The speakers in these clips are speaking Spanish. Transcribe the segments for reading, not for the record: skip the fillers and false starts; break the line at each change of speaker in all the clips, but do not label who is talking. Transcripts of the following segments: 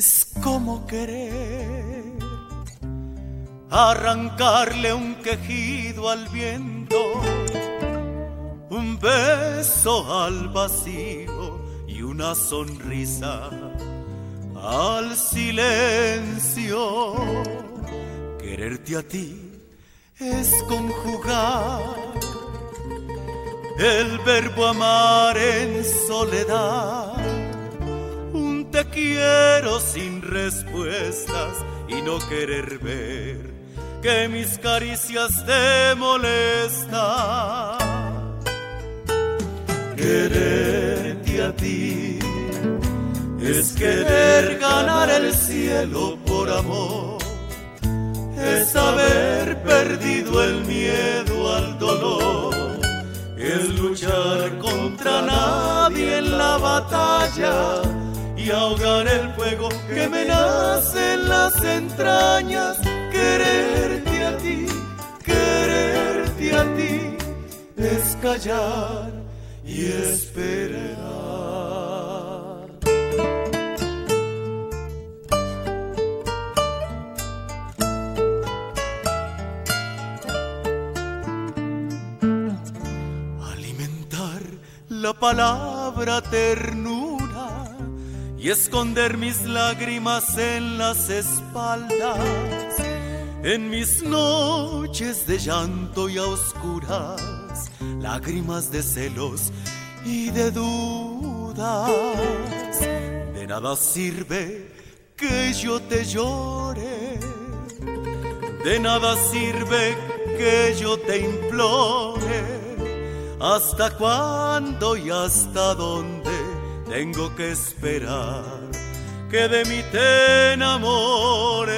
Es como querer arrancarle un quejido al viento, un beso al vacío y una sonrisa al silencio. Quererte a ti es conjugar el verbo amar en soledad, un te quiero sin respuestas y no querer ver que mis caricias te molestan. Quererte a ti es querer ganar el cielo por amor, es haber perdido el miedo al dolor, es luchar contra nadie en la batalla y ahogar el fuego que me nace en las entrañas. Quererte a ti es callar y esperar. Alimentar la palabra ternura y esconder mis lágrimas en las espaldas, en mis noches de llanto y a oscuras, lágrimas de celos y de dudas. De nada sirve que yo te llore, de nada sirve que yo te implore. ¿Hasta cuándo y hasta dónde tengo que esperar que de mí te enamores?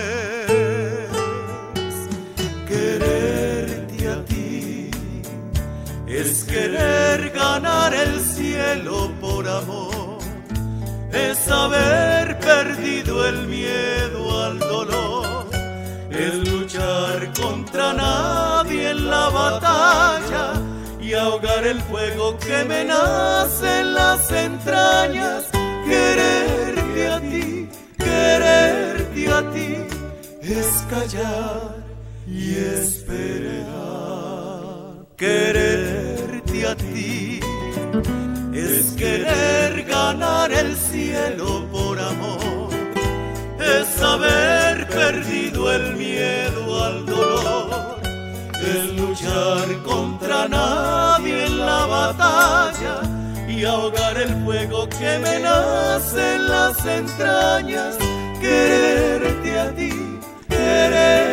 Quererte a ti es querer ganar el cielo por amor, es haber perdido el miedo al dolor, es luchar contra nadie en la batalla y ahogar el fuego que me nace en las entrañas. Quererte a ti es callar y esperar. Quererte a ti es querer ganar el cielo por amor, es haber perdido el miedo al dolor, es luchar contra nadie en la batalla y ahogar el fuego que me nace en las entrañas. Quererte a ti, querer